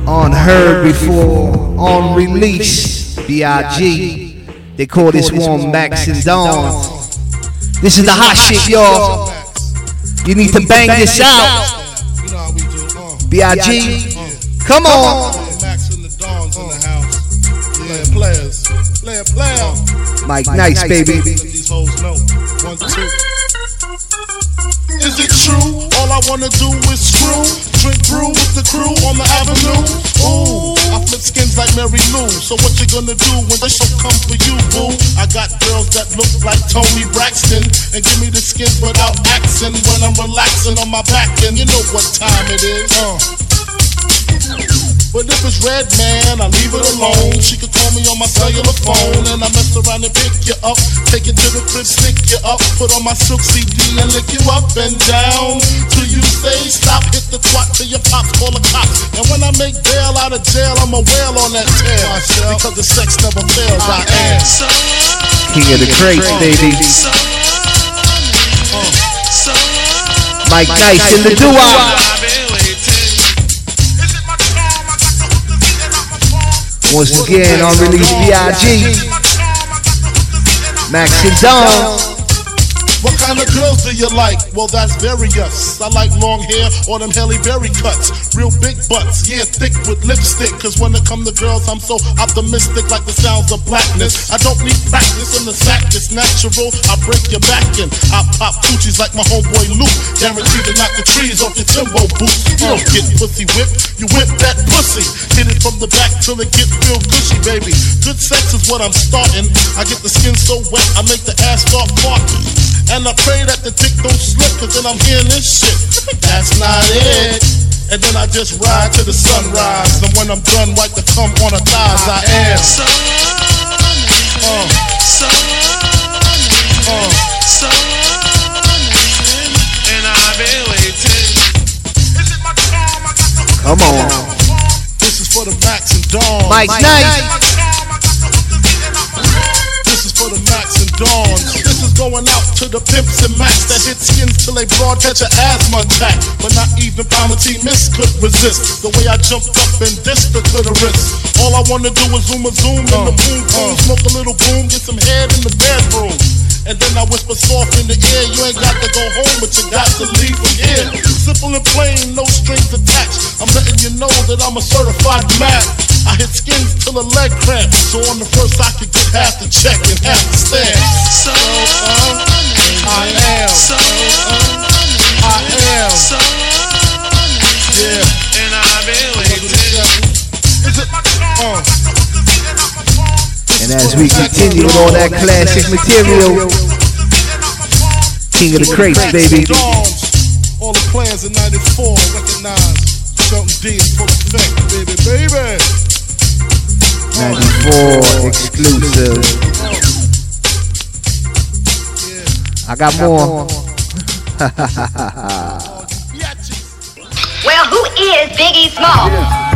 Unheard before, on release, B.I.G. They call this one Max and Dawn. This is the hot shit, y'all. You need to bang this out. B.I.G. Come on. Max and the Dawns in the house. Players. Mike Nice, baby. These hoes know. 1, 2. Is it true? All I wanna do is screw. Drink brew with the crew on the avenue. Ooh, I flip skins like Mary Lou. So what you gonna do when the show come for you, boo? I got girls that look like Tony Braxton and give me the skin without accent when I'm relaxing on my back, and you know what time it is. But if it's red, man, I leave it alone. She could call me on my cellular phone, and I mess around and pick you up, take you to the crib, stick you up, put on my silk CD and lick you up and down till you say stop. Hit the twat till your pops call the cops. And when I make bail out of jail, I'm a whale on that tail, because the sex never fails. I am King of the crates, baby. Mike Nice in the doo-wop. Once again, on release, B.I.G. Max and Dawn. What kind of girls do you like? Well, that's various. I like long hair or them Halle Berry cuts. Real big butts, yeah, thick with lipstick. Cause when it come to girls, I'm so optimistic, like the sounds of blackness. I don't need practice in the sack, it's natural. I break your back in. I pop coochies like my homeboy Luke. Guaranteed to knock the trees off your Timbo boots. You don't get pussy whipped, you whip that pussy. Hit it from the back till it get real gushy, baby. Good sex is what I'm starting. I get the skin so wet, I make the ass start farting. And I pray that the dick don't slip, cause then I'm hearing this shit. That's not it. And then I just ride to the sunrise. And when I'm done, wipe the cum on her thighs. I am and I've been waiting. Come on. This is for the Max and Dawn. Mike Nice. This is for the Max and Dawns. This is going out to the pimps and Max that hit skins till they broad catch an asthma attack. But not even Palmatine Miss could resist the way I jumped up and dissed the clitoris. All I wanna do is zoom in the boom boom, smoke a little boom, get some head in the bedroom. And then I whisper soft in the ear, you ain't got to go home, but you got to leave from here. Simple and plain, no strings attached. I'm letting you know that I'm a certified Mac. I hit skins till a leg cramp, so on the first I could get half the check and half the stamp. I am. Yeah. And I've been waiting. Is it? And as we continue with all that classic material, King of the crates, baby. All the plans in 94 recognize Shelton D in full effect, baby. 94 exclusive. I got more. Well, who is Biggie Small?